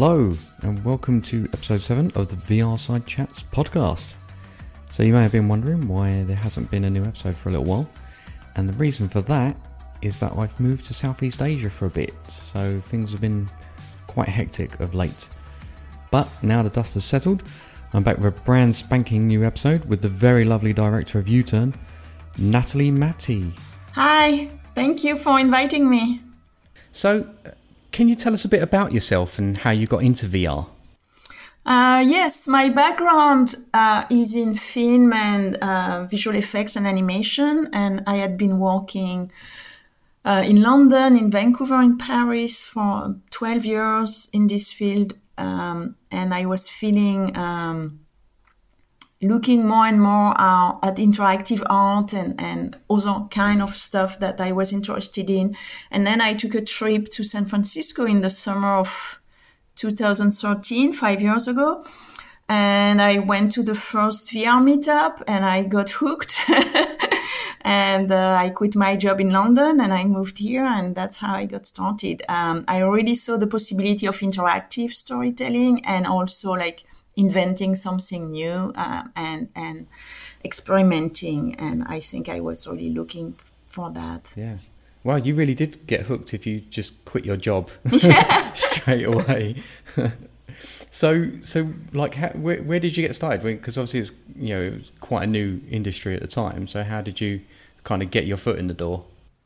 Hello, and welcome to episode 7 of the VR Side Chats podcast. So you may have been wondering why there hasn't been a new episode for a little while, and the reason for that is that I've moved to Southeast Asia for a bit, so things have been quite hectic of late. But now the dust has settled, I'm back with a brand spanking new episode with the very lovely director of U-Turn, Natalie Matty. Hi, thank you for inviting me. So, can you tell us a bit about yourself and how you got into VR? Yes, my background is in film and visual effects and animation, and I had been working in London, in Vancouver, in Paris for 12 years in this field, and I was feeling looking more and more at interactive art and other kind of stuff that I was interested in. And then I took a trip to San Francisco in the summer of 2013, 5 years ago. And I went to the first VR meetup and I got hooked. And I quit my job in London and I moved here, and that's how I got started. I already saw the possibility of interactive storytelling and also like inventing something new and experimenting, and I think I was really looking for that. Yeah. Well, you really did get hooked if you just quit your job straight away. So like, where did you get started? Because obviously it's, it was quite a new industry at the time. So how did you kind of get your foot in the door?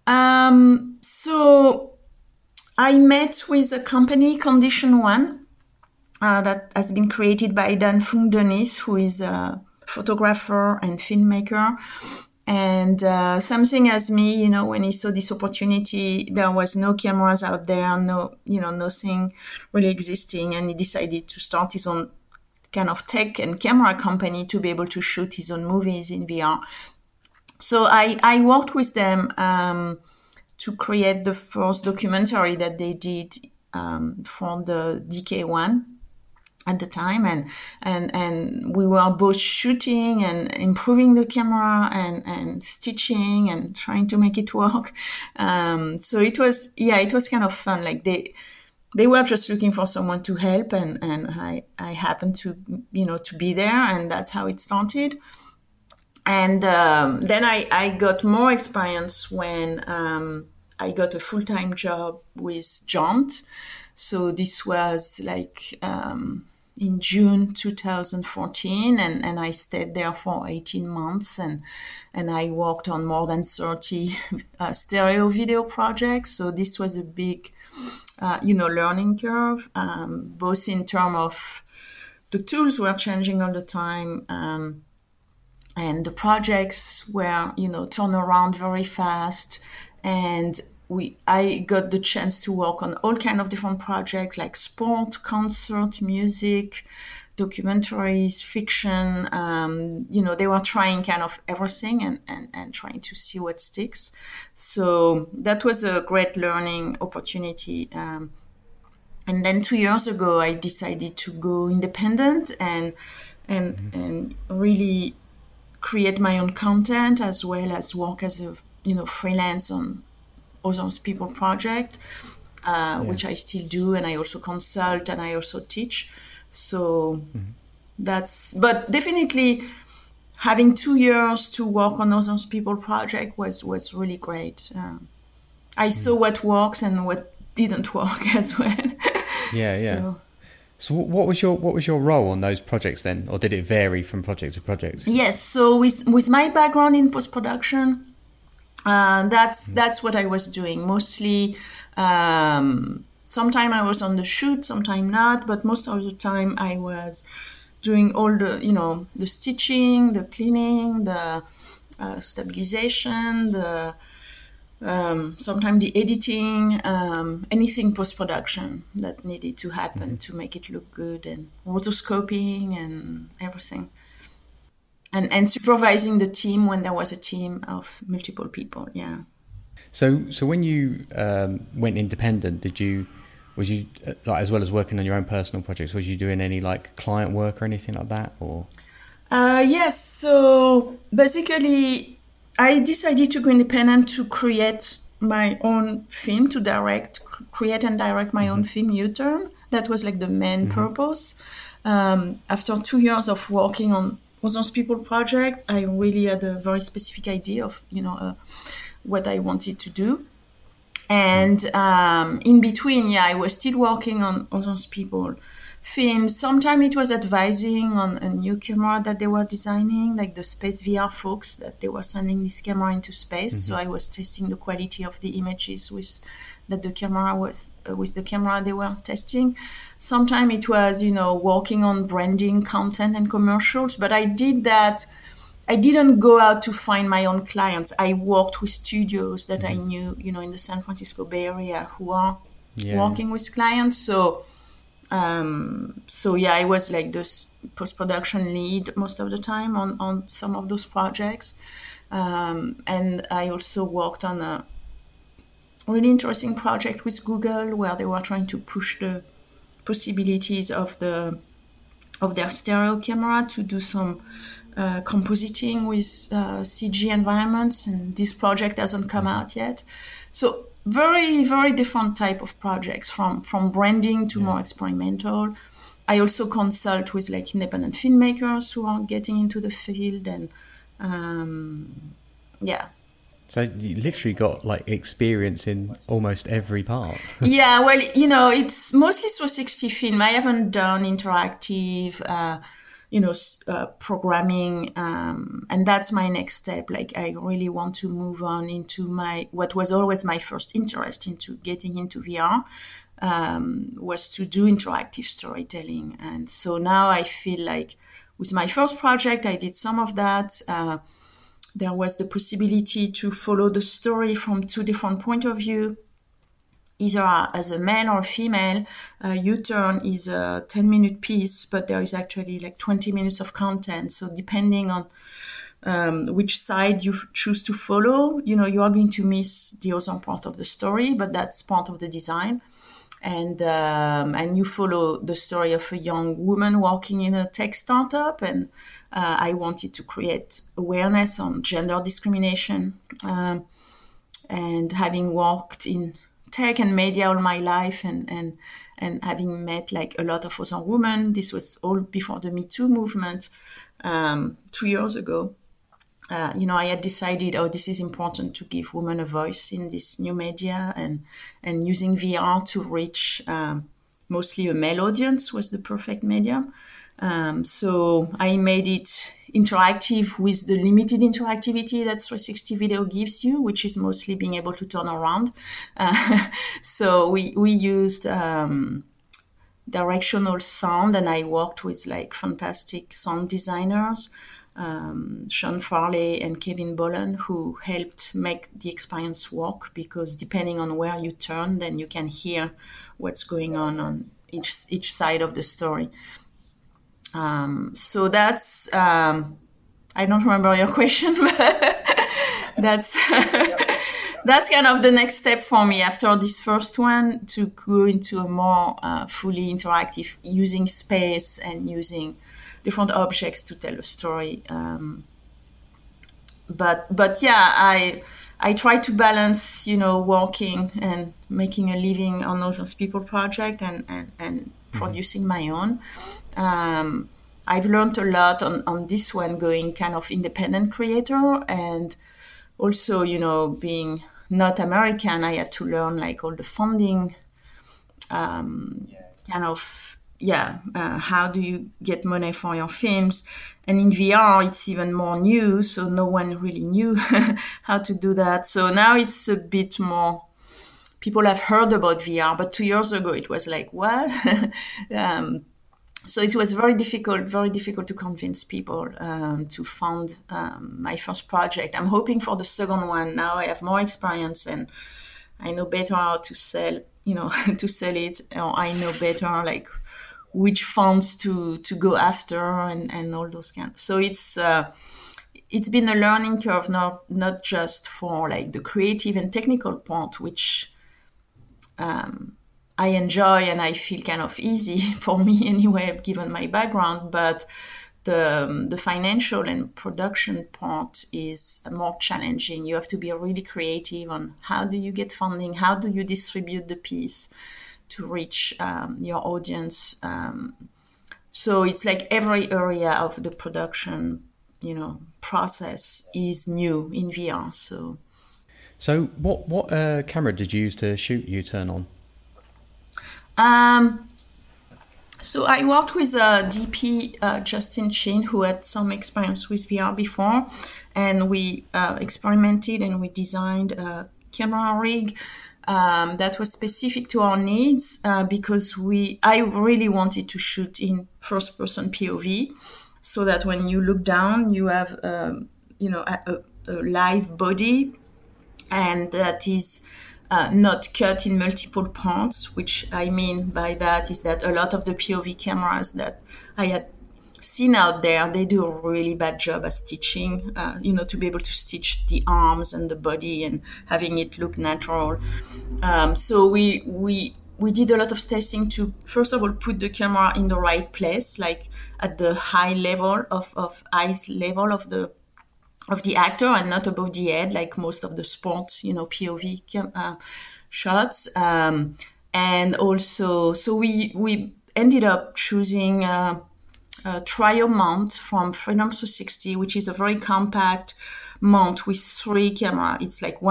So I met with a company, Condition One, that has been created by Dan Fung Denis, who is a photographer and filmmaker. And something as me, when he saw this opportunity, there was no cameras out there, nothing really existing. And he decided to start his own kind of tech and camera company to be able to shoot his own movies in VR. So I worked with them to create the first documentary that they did for the DK1 at the time, and we were both shooting and improving the camera and stitching and trying to make it work. So it was kind of fun. Like they were just looking for someone to help, and I happened to to be there, and that's how it started. And then I got more experience when I got a full-time job with Jaunt. So this was like in June 2014, and I stayed there for 18 months, and I worked on more than 30 stereo video projects. So this was a big, learning curve, both in terms of the tools were changing all the time, and the projects were, turn around very fast, and I got the chance to work on all kinds of different projects like sport, concert, music, documentaries, fiction. They were trying kind of everything and trying to see what sticks. So that was a great learning opportunity. And then 2 years ago, I decided to go independent and really create my own content as well as work as a freelance on other people project, which I still do, and I also consult and I also teach. So but definitely having 2 years to work on other people project was really great. I saw what works and what didn't work as well. Yeah. So what was your role on those projects then, or did it vary from project to project? Yes. So with my background in post-production, that's what I was doing mostly. Sometime I was on the shoot, sometime not, but most of the time I was doing all the the stitching, the cleaning, the stabilization, the sometimes the editing, anything post-production that needed to happen to make it look good, and rotoscoping and everything. And supervising the team when there was a team of multiple people, yeah. So when you went independent, was you like, as well as working on your own personal projects, was you doing any like client work or anything like that, or? Yes. So basically, I decided to go independent to create my own film, to create and direct my own film, U-Turn. That was like the main purpose. After 2 years of working on Others People project, I really had a very specific idea of, what I wanted to do. And in between, I was still working on Others People films. Sometimes it was advising on a new camera that they were designing, like the Space VR folks, that they were sending this camera into space. So I was testing the quality of the images with the camera they were testing. Sometimes it was, working on branding, content, and commercials. But I did that. I didn't go out to find my own clients. I worked with studios that I knew, in the San Francisco Bay Area who are working with clients. So I was like this post-production lead most of the time on some of those projects. And I also worked on a really interesting project with Google where they were trying to push the possibilities of their stereo camera to do some compositing with CG environments, and this project hasn't come out yet. So very, very different type of projects, from branding to more experimental. I also consult with like independent filmmakers who are getting into the field, and So you literally got like experience in almost every part. Yeah, well, it's mostly 360 film. I haven't done interactive, programming, and that's my next step. Like, I really want to move on into what was always my first interest into getting into VR, was to do interactive storytelling. And so now I feel like with my first project, I did some of that. There was the possibility to follow the story from two different points of view, either as a male or female. U-Turn is a 10-minute piece, but there is actually like 20 minutes of content. So depending on which side you choose to follow, you are going to miss the other part of the story, but that's part of the design. And you follow the story of a young woman working in a tech startup, and I wanted to create awareness on gender discrimination. And having worked in tech and media all my life, and having met like a lot of other women, this was all before the Me Too movement 2 years ago. I had decided, this is important to give women a voice in this new media, and using VR to reach mostly a male audience was the perfect medium. So I made it interactive with the limited interactivity that 360 video gives you, which is mostly being able to turn around. So we used directional sound, and I worked with like fantastic sound designers, Sean Farley and Kevin Bolan, who helped make the experience work, because depending on where you turn, then you can hear what's going on each side of the story. So that's, I don't remember your question, but that's kind of the next step for me after this first one, to go into a more fully interactive, using space and using different objects to tell a story. But yeah, I try to balance, working and making a living on Others People project and producing my own. I've learned a lot on this one, going kind of independent creator, and also, being not American, I had to learn like all the funding, how do you get money for your films? And in VR, it's even more new, so no one really knew how to do that. So now it's a bit more, people have heard about VR, but 2 years ago it was like, what? So it was very difficult to convince people to fund my first project. I'm hoping for the second one. Now I have more experience and I know better how to sell, to sell it. Or I know better like which funds to go after and all those kind. So it's been a learning curve, not just for like the creative and technical part, which I enjoy and I feel kind of easy for me anyway, given my background, but the financial and production part is more challenging. You have to be really creative on how do you get funding, how do you distribute the piece, to reach your audience. So it's like every area of the production, process is new in VR. So what camera did you use to shoot U-Turn on? So I worked with DP Justin Chin, who had some experience with VR before, and we experimented and we designed a camera rig that was specific to our needs because I really wanted to shoot in first-person POV, so that when you look down, you have a live body, and that is not cut in multiple parts. Which I mean by that is that a lot of the POV cameras that I had seen out there, they do a really bad job at stitching, to be able to stitch the arms and the body and having it look natural. So we did a lot of testing to, first of all, put the camera in the right place, like at the high level of eyes level of the actor and not above the head, like most of the sport, POV shots. And also, so we ended up choosing a trio mount from Freedom 360, which is a very compact mount with 3 cameras. It's like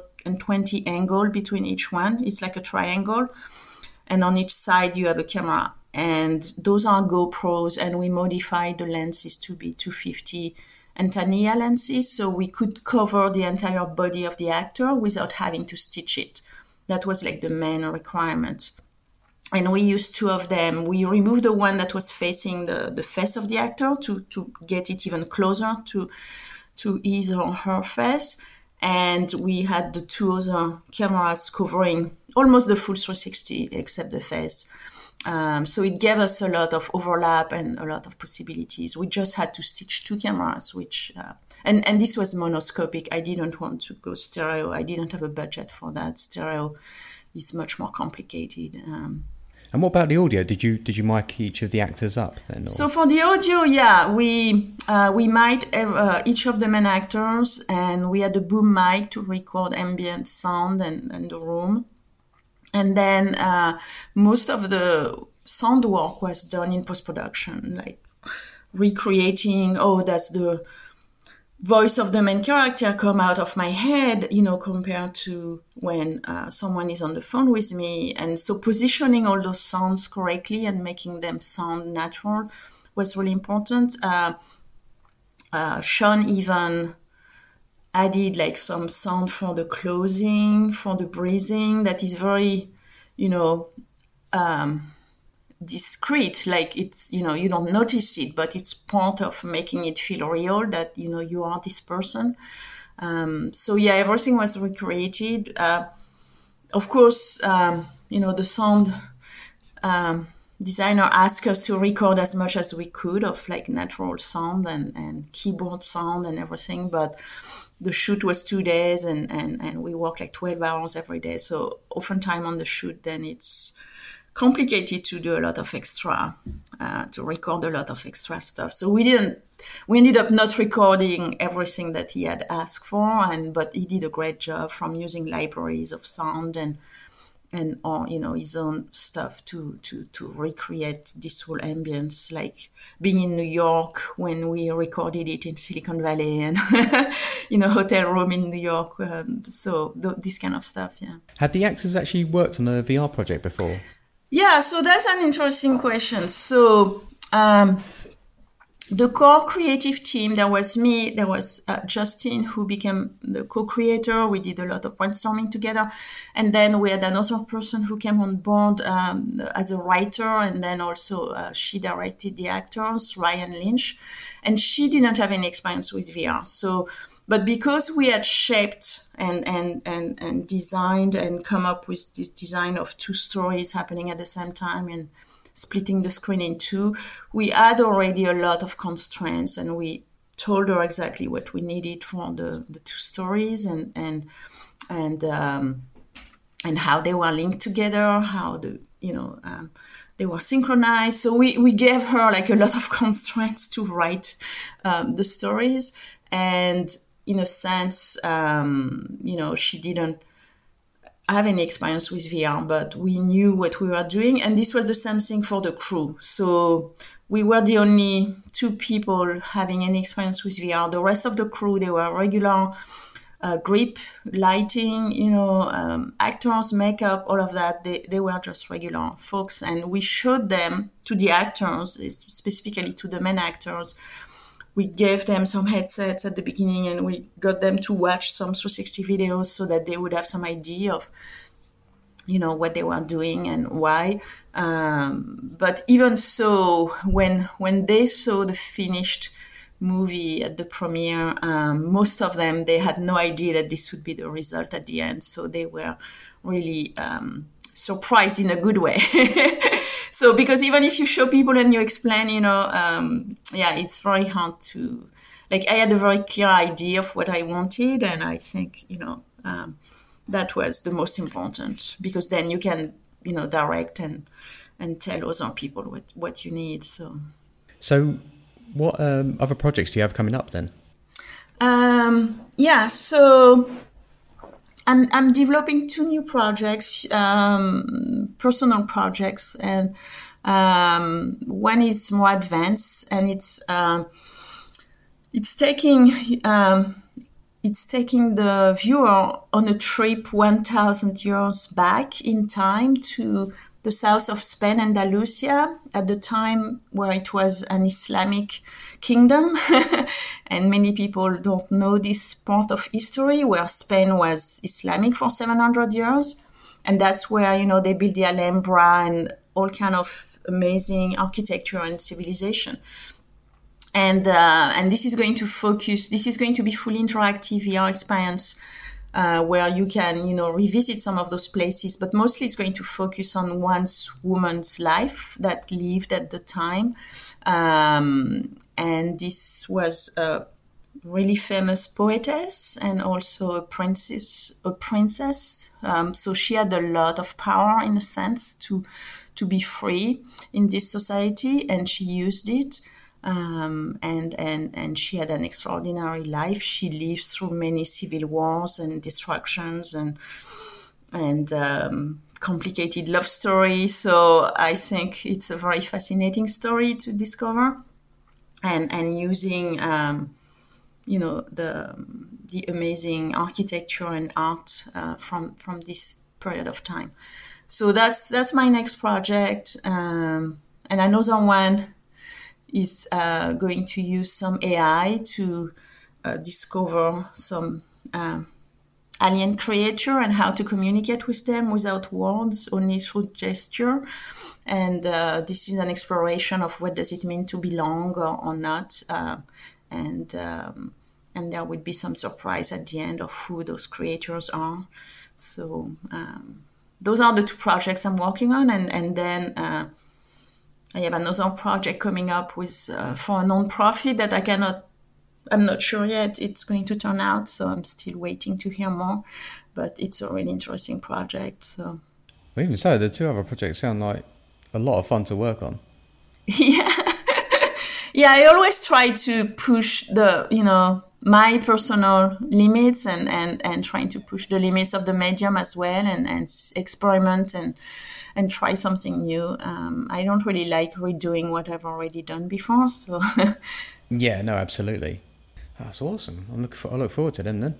120 angle between each one. It's like a triangle. And on each side, you have a camera. And those are GoPros, and we modified the lenses to be 250 and Tamiya lenses, so we could cover the entire body of the actor without having to stitch it. That was like the main requirement. And we used 2 of them. We removed the one that was facing the face of the actor to get it even closer to his or her face. And we had the 2 other cameras covering almost the full 360 except the face. So it gave us a lot of overlap and a lot of possibilities. We just had to stitch 2 cameras, which and this was monoscopic. I didn't want to go stereo. I didn't have a budget for that. Stereo is much more complicated. And what about the audio? Did you mic each of the actors up then? Or? So for the audio, yeah, we mic'd each of the main actors, and we had a boom mic to record ambient sound and the room. And then most of the sound work was done in post-production, like recreating, that's the voice of the main character come out of my head, compared to when someone is on the phone with me. And so positioning all those sounds correctly and making them sound natural was really important. Sean even added like some sound for the closing, for the breathing, that is very, discreet. Like it's, you don't notice it, but it's part of making it feel real that, you are this person. So yeah, everything was recreated. Of course, the sound designer asked us to record as much as we could of like natural sound and keyboard sound and everything, but the shoot was 2 days and we worked like 12 hours every day. So oftentimes on the shoot, then it's complicated to do a lot of extra, to record a lot of extra stuff. So we ended up not recording everything that he had asked for, but he did a great job from using libraries of sound and his own stuff to recreate this whole ambience, like being in New York when we recorded it in Silicon Valley and hotel room in New York. So this kind of stuff, yeah. Had the actors actually worked on a VR project before? Yeah, so that's an interesting question. So the core creative team, there was me, there was Justin, who became the co-creator. We did a lot of brainstorming together. And then we had another person who came on board as a writer. And then also she directed the actors, Ryan Lynch. And she didn't have any experience with VR. But because we had shaped and designed and come up with this design of 2 stories happening at the same time and splitting the screen in 2, we had already a lot of constraints, and we told her exactly what we needed for the 2 stories and how they were linked together, how they were synchronized. So we gave her like a lot of constraints to write the stories, and in a sense, she didn't. have any experience with VR, but we knew what we were doing. And this was the same thing for the crew. So we were the only two people having any experience with VR. The rest of the crew, they were regular grip, lighting, actors, makeup, all of that. They were just regular folks. And we showed them to the actors, specifically to the main actors. We gave them some headsets at the beginning, and we got them to watch some 360 videos so that they would have some idea of, what they were doing and why. But even so, when they saw the finished movie at the premiere, most of them, they had no idea that this would be the result at the end. So they were really surprised in a good way. So because even if you show people and you explain, it's very hard to, I had a very clear idea of what I wanted. And I think, that was the most important, because then you can, direct and tell other people what you need. So what other projects do you have coming up then? So I'm developing 2 new projects, personal projects, and one is more advanced, and it's taking the viewer on a trip 1,000 years back in time to the south of Spain, Andalusia, at the time where it was an Islamic kingdom. And many people don't know this part of history, where Spain was Islamic for 700 years. And that's where, they built the Alhambra and all kind of amazing architecture and civilization. And this is going to be fully interactive VR experience, where you can, revisit some of those places, but mostly it's going to focus on one woman's life that lived at the time. And this was a really famous poetess and also a princess. So she had a lot of power, in a sense, to be free in this society, and she used it. And she had an extraordinary life. She lived through many civil wars and destructions and complicated love story. So I think it's a very fascinating story to discover, and using the amazing architecture and art from this period of time. So that's my next project, and another one is going to use some AI to discover some alien creature and how to communicate with them without words, only through gesture. And this is an exploration of what does it mean to belong or not. And there will be some surprise at the end of who those creatures are. So those are the 2 projects I'm working on. And then I have another project coming up with for a non-profit that I'm not sure yet it's going to turn out, so I'm still waiting to hear more, but it's a really interesting project. So, well, even so, the 2 other projects sound like a lot of fun to work on. Yeah, I always try to push my personal limits and trying to push the limits of the medium as well, and experiment and try something new. I don't really like redoing what I've already done before. So yeah, no, absolutely. That's awesome. I look forward to them then.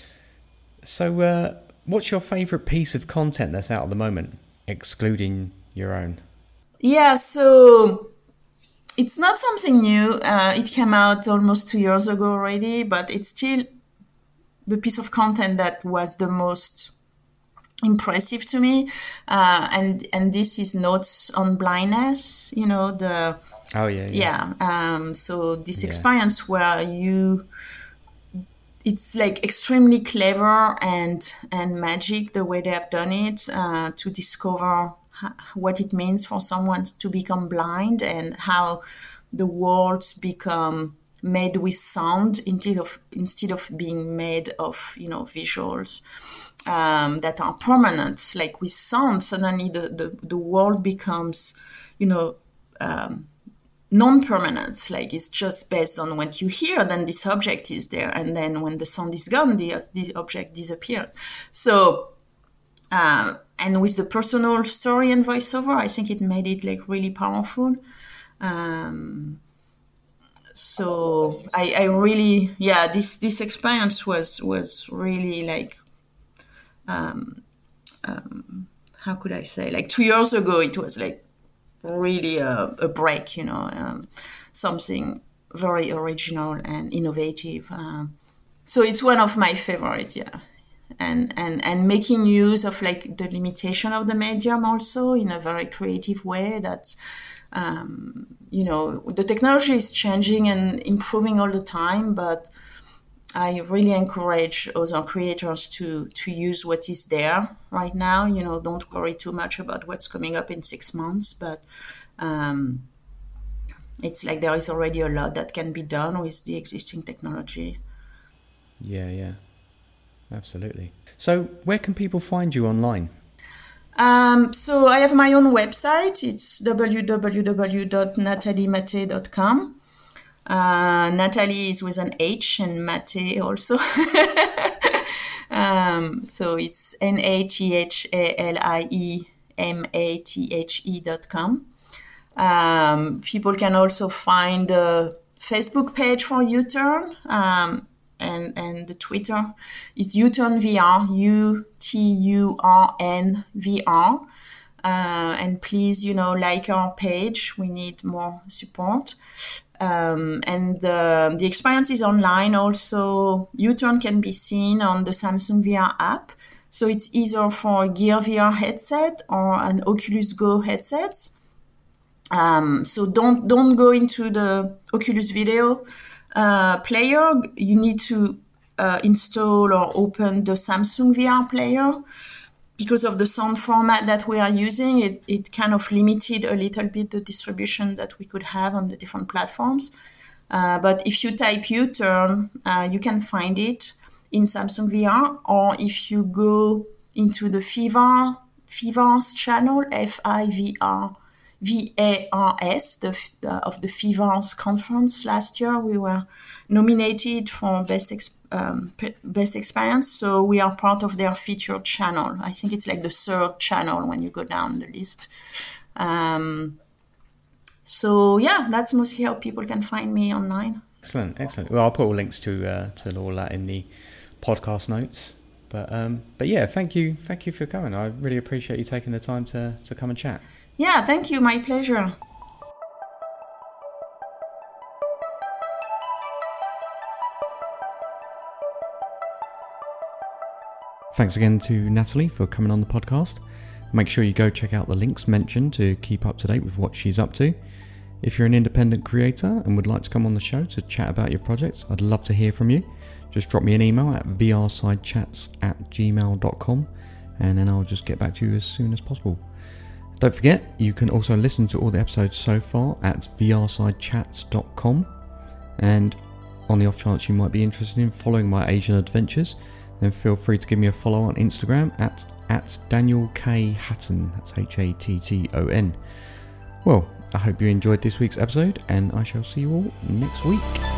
So what's your favourite piece of content that's out at the moment, excluding your own? Yeah, so it's not something new. It came out almost 2 years ago already, but it's still the piece of content that was the most impressive to me. And this is Notes on Blindness, Oh, yeah. So this experience where it's like extremely clever and magic the way they have done it, to discover what it means for someone to become blind, and how the worlds become made with sound instead of being made of visuals that are permanent. Like with sound, suddenly the world becomes non-permanent. Like it's just based on what you hear, then this object is there, and then when the sound is gone, the object disappears. So And with the personal story and voiceover, I think it made it like really powerful. So I really, this experience was really like, how could I say, like 2 years ago, it was like really a break, something very original and innovative. So it's one of my favorites, and making use of like the limitation of the medium also in a very creative way. That's the technology is changing and improving all the time, but I really encourage other creators to use what is there right now. Don't worry too much about what's coming up in 6 months, but it's like there is already a lot that can be done with the existing technology. Yeah, absolutely. So where can people find you online? So I have my own website. It's www.nataliemate.com. Natalie is with an H and Mate also. So it's NATALIEMATHE.com. People can also find the Facebook page for U-Turn, and the Twitter is U-Turn VR, UTURN VR. And please, like our page. We need more support. And the experience is online also. U-Turn can be seen on the Samsung VR app. So it's either for a Gear VR headset or an Oculus Go headset. So don't go into the Oculus Video player. You need to install or open the Samsung VR player. Because of the sound format that we are using, it kind of limited a little bit the distribution that we could have on the different platforms. But if you type U-Turn, you can find it in Samsung VR, or if you go into the Fivars channel, FIVARS, of the Fivars conference last year, we were nominated for best experience. So we are part of their featured channel. I think it's like the third channel when you go down the list. So that's mostly how people can find me online. Excellent. Well, I'll put all links to all that in the podcast notes. But yeah, thank you for coming. I really appreciate you taking the time to come and chat. Yeah, thank you. My pleasure. Thanks again to Natalie for coming on the podcast. Make sure you go check out the links mentioned to keep up to date with what she's up to. If you're an independent creator and would like to come on the show to chat about your projects, I'd love to hear from you. Just drop me an email at vrsidechats@gmail.com and then I'll just get back to you as soon as possible. Don't forget, you can also listen to all the episodes so far at vrsidechats.com, and on the off chance you might be interested in following my Asian adventures, then feel free to give me a follow on Instagram at Daniel K. Hatton. That's Hatton. Well, I hope you enjoyed this week's episode, and I shall see you all next week.